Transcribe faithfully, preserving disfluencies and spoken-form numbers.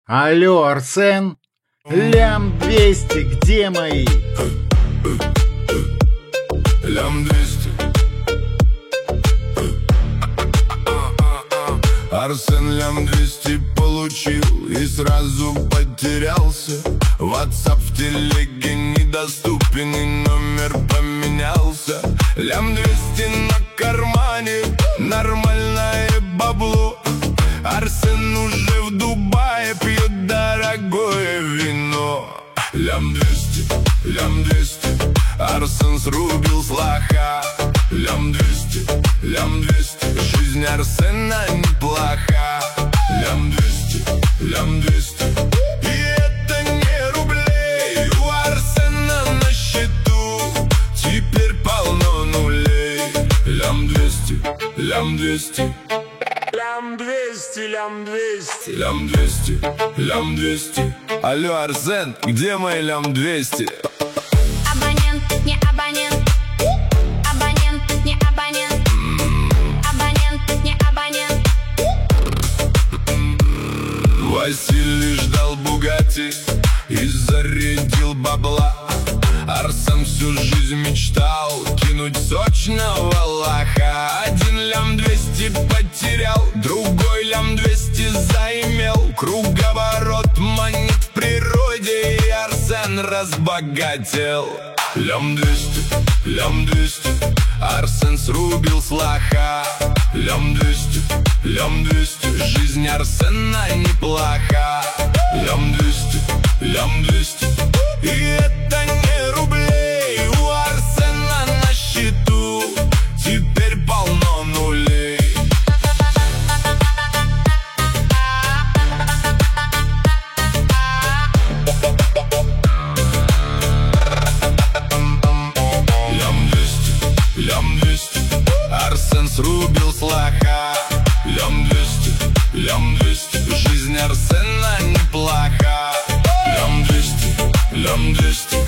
Алло, Арсен? Лям двести, где мои? Лям двести. Арсен лям двести получил и сразу потерялся. WhatsApp в телеге недоступен и номер поменялся. Лям двести на кармане, нормальное бабло. Арсен уже в Дубае пьет дорогое вино. Лям двести, лям двести, Арсен срубил с лоха. Лям двести, лям двести, жизнь Арсена неплоха. Лям двести, лям двести, и это не рублей. У Арсена на счету теперь полно нулей. Лям двести, лям двести, Лям двести, лям двести, лям двести, лям двести. Алло, Арсен, где мои лям двести? Абонент, не абонент. Абонент, не абонент. Абонент, не абонент. Василий ждал Бугатти и зарядил бабла. Арсен всю жизнь мечтал кинуть сочного лоха. Один лям двести потерял, другой лям двести заимел. Круговорот монет в природе, и Арсен разбогател. Лям двести, лям двести, Арсен срубил с лоха. Лям двести, лям двести, жизнь Арсена неплоха. Лям двести, лям двести, и это не рублей. У Арсена на счету теперь полно нулей. Лям двести, лям двести, Арсен срубил с лоха. Лям двести, лям двести, жизнь Арсена неплоха. Лям двести, лям двести.